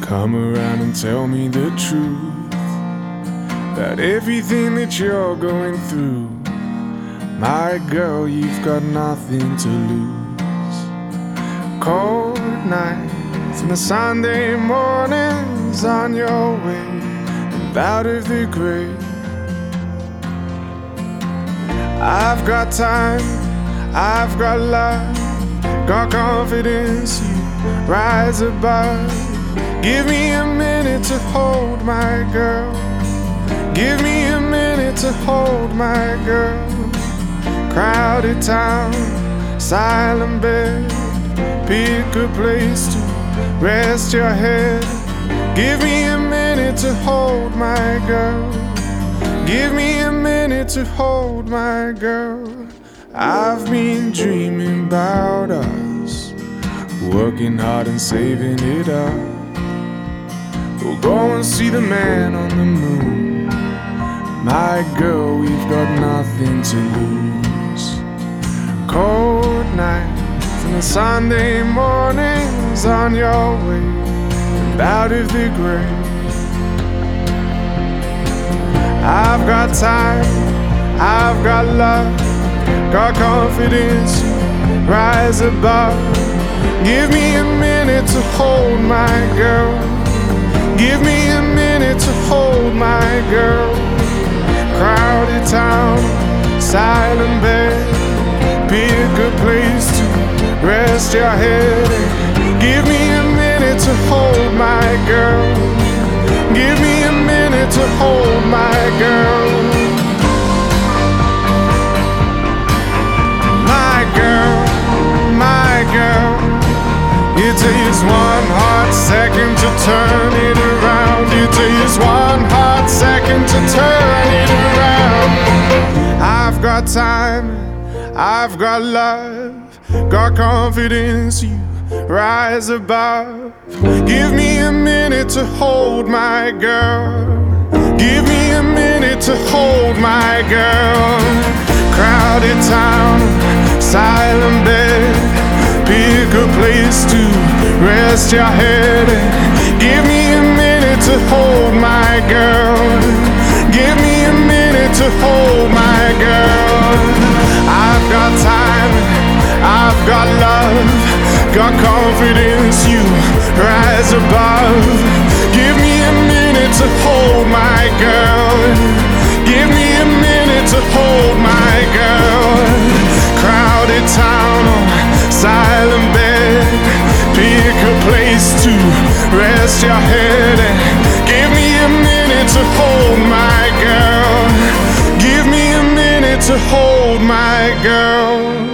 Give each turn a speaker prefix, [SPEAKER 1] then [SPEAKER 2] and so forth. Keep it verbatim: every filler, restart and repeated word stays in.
[SPEAKER 1] Come around and tell me the truth about everything that you're going through. My girl, you've got nothing to lose. Cold nights and the Sunday mornings on your way and out of the grave. I've got time, I've got love, got confidence, you rise above. Give me a minute to hold my girl. Give me a minute to hold my girl. Crowded town, silent bed, pick a place to rest your head. Give me a minute to hold my girl. Give me a minute to hold my girl. I've been dreaming about us, working hard and saving it up. We'll go and see the man on the moon. My girl, we've got nothing to lose. Cold nights and the Sunday mornings on your way and out of the grave. I've got time, I've got love, got confidence, rise above. Give me a minute to hold my girl. Give me a minute to hold my girl. Crowded town, silent bed, pick a place to rest your head. Give me a minute to hold my girl. Give me a minute to hold my girl. My girl, my girl. It takes one hot second to turn it around. It takes one hot second to turn it around. I've got time, I've got love, got confidence, you rise above. Give me a minute to hold my girl. Give me a minute to hold my girl. Crowded town, silent bed, pick a place to rest your head. Give me a minute to hold my girl. Give me a minute to hold my girl. I've got time, I've got love, got confidence, you rise above. Give me a minute to hold my girl. Give me a minute to hold my girl. Crowded town, silent bed, pick a place to rest your head. Give me a minute to hold my girl. Give me a minute to hold my girl.